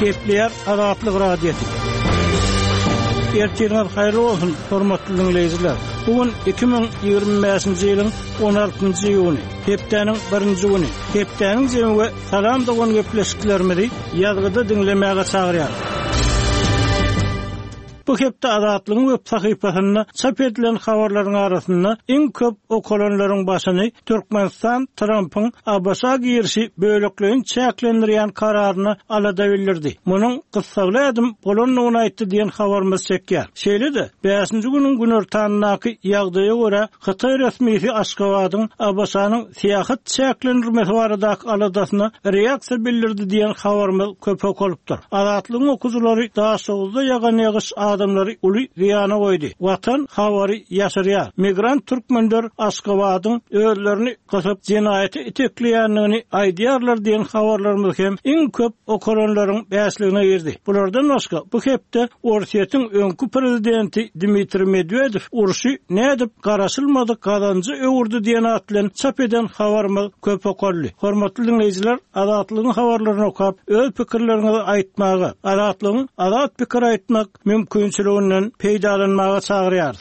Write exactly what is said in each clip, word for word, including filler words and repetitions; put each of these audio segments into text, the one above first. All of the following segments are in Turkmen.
Kepler Azatlyk radiosu. Ertirler hayırlı olsun, hormatly dinleyijiler. Bugün iki bin ýygrimi beşinji ýylyň on altynjy ýuny, hepdeniň birinji güni. Hepdeniň jemgyne salam dogan gepleşiklerimizi ýazgyda dinlemäge çagyrýar. Bu hepde Azatlygyň web sahypasyna çap edilen habarlaryň arasynda iň köp okulanlaryň başyny Türkmenistan Trumpyň A B S-a girişi böleklerini çäklendirýän kararyny alada bildirdi. Munyň gysgaly adım bolanyny aýtdy diýen habarymyz çekýär. Şeýle-de beşinji güniň günortanyňky ýagdaýa görä Hytaý resmiýeti Aşgabatyň A B S-nyň syýahat çäklendirmesi baradaky aladasyna reaksiýa bildirdi diýen habarymyz köp okulypdyr. Azatlygyň okuwçylary daha sowuzda ýagan ýagyş adamlary uly ziýana goýdy. Watan hawary ýaşarýar. Migrant türkmenler Aşgabatyň özlerini gaçyp jenaýaty itekleýänligini aýdýarlar diýen habarlarymyz hem iň köp okulanlaryň bäsligine girdi. Bulardan başga bu hepde Orsiýetiň öňkü prezidenti Dmitri Medvedev uruşy nädip garaşylmady kazanjy öwürdi diýen atlan çap eden habarymyz köp okully. Hormatly dinleyijiler, Azatlygyň habarlaryny okap öz pikirlerinizi aýtmagy, Azatlygyň azat pikir aýtmak mümkinçiliginden peýdalanmaga çagyrýar.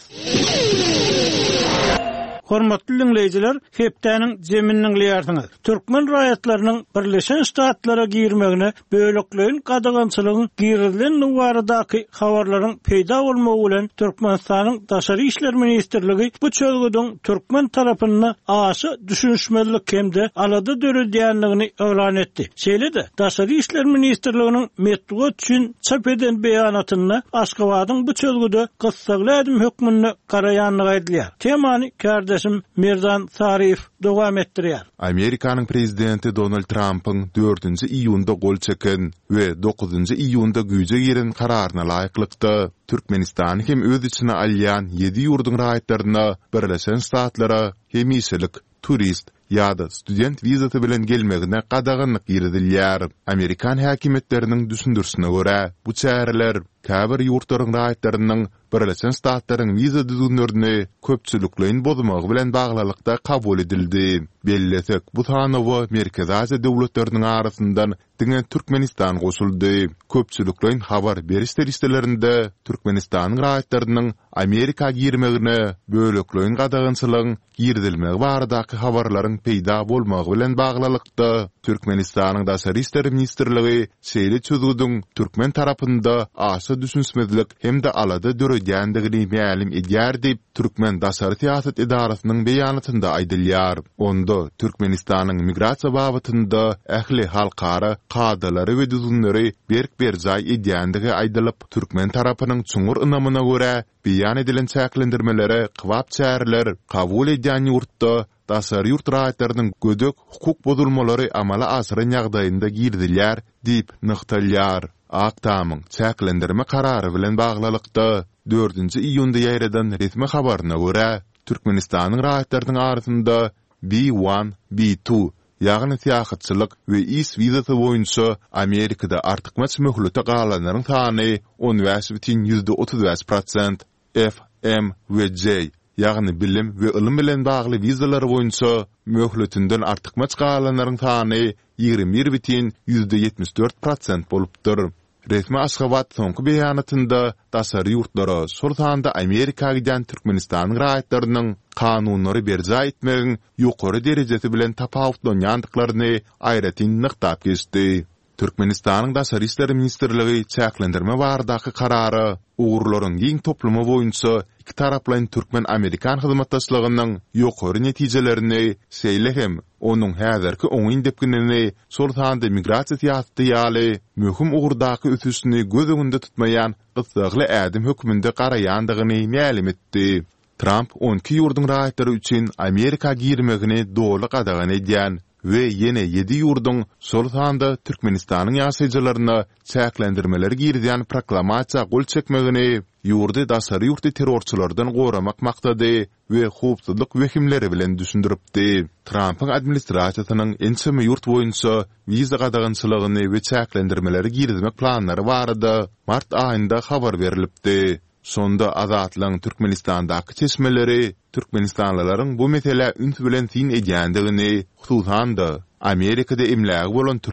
Hormatly dinleyijiler, hepdeniň jeminiň liýarsyňyz. Türkmen raýatlarynyň Birleşen Ştatlara girmegine böleklerin gadagançylygyň girizlenligi baradaky habarlaryň peýda bolmagy bilen Türkmenistanyň Daşary işler ministrligi bu çözgüden Türkmen tarapyna aşy düşünşmezlik hemde alada döredýänligini öwran etdi. Şeýle-de Daşary işler ministrliginiň metduat üçin çap eden beýanatyna Aşgabatyň bu çözgüde gysgaly edim hökmüni garaýanlygy aýdylýar. Temany kardeşim Mirzan Sarif dowam etdirýär. Amerikanyň prezidenti Donald Trumpyň dördünji iýunda gol çeken we dokuzunji iýunda güýje giren kararyna laýyklykda Türkmenistan hem öz içine alýan ýedi ýurduň raýatlaryna Birleşen Ştatlara hemiselik turist ýa-da student wizasy bilen gelmegine gadagynlyk girdilýär. Amerikan häkimetleriniň düşündürsine görä, bu çäreler käbir ýurtlaryň raýatlarynyň Birleşen Ştatlaryň wiza düzgünlerini köpçüliklerin bozmagy bilen baglylykda kabul edildi. Bellesek, bu tanawy Merkez Aziýa döwletleriniň arasyndan diňe Türkmenistan goşuldy. Köpçüliklerin habar beriş listelerinde Türkmenistanyň raýatlarynyň Amerika girmegine böleklerin gadagynçylygyň girdilmegi baradaky habarlaryň peýda bolmagy bilen baglylykda Türkmenistanyň Daşary işler ministrligi şeýle çözgüdüň Türkmen tarapynda aşy düşünsmezlik hem de alada döredýändigini ma'lum edýär diýip Türkmen Daşary siýasat idarasynyň beýanatynda aýdylýar. Onda Türkmenistanyň migrasiýa babatynda ähli halkara kadalary we düzgünleri berk-ber jaý edýändigi aýdylyp, Türkmen tarapynyň çuňur ynamyna görä beýan edilen çäklendirmelere kybap çäreler kabul edýän ýurtda Daşary ýurt raýatlarynyň gödök hukuk bozulmalary amala asyryň ýagdaýynda girdilýär diýip nyktalýar. Aktamyň çäklendirme karary bilen baglylykda dördünji iýunda ýaýradan resmi habaryna görä Türkmenistanyň raýatlarynyň arasynda B bir, B iki ýagny syýasatçylyk we is wizasy boýunça Amerikada artykmaç möhlete galanlaryň sany on beş бүтүн yüzde otuz beş prosent, F, M we J ýagny bilim we ilim bilen bagly wizalar boýunça möhletinden artykmaç galanlaryň sany ýygrimi bir бүтүn yüzde yetmiş dört prosent bolupdyr. Resmi Aşgabat soňky beýanatynda Daşary ýurtlara sortanda Amerika giden Türkmenistanyň raýatlarynyň kanunlary berja etmegiň ýokary derejesi bilen tapawutlanýandyklaryny aýratyn nykdap geçdi. Türkmenistanyň Daşary işler ministrligi çäklendirme baradaky karary uğurlaryň giň toplumy boýunça iki taraplyň Türkmen-Amerikan hyzmatdaşlygynyň ýokary netijelerini şeýle hem onuň häzirki oňyn depkinini sortanda migrasiýa siýasaty ýaly möhüm ugurdaky ötüşini göz öňünde tutmaýan gysgaly ädim hökmünde garaýandygyny ma'lum etdi. Trump on iki ýurduň raýatlary üçin Amerika girmegini dogry gadagan edýän we ýene ýedi ýurduň şol sanda Türkmenistanyň ýaşaýjylaryna çäklendirmeleri girdiýän proklamasiýa gol çekmegini ýurdy Daşary ýurty terrorçylardan goramak maksady we howpsuzlyk wehimleri bilen düşündiripdi. Trumpyň administrasiýasynyň ençeme ýurt boýunça wiza gadagançylygyny we çäklendirmeleri girdimek planlary barada mart aýynda habar berilipdi. Sonda Azatlyň Türkmenistandaky çeşmeleri Türkmenistanlylaryň bu mesele üns bilen tin edýändigini, hususan da Amerikada emlägi bolan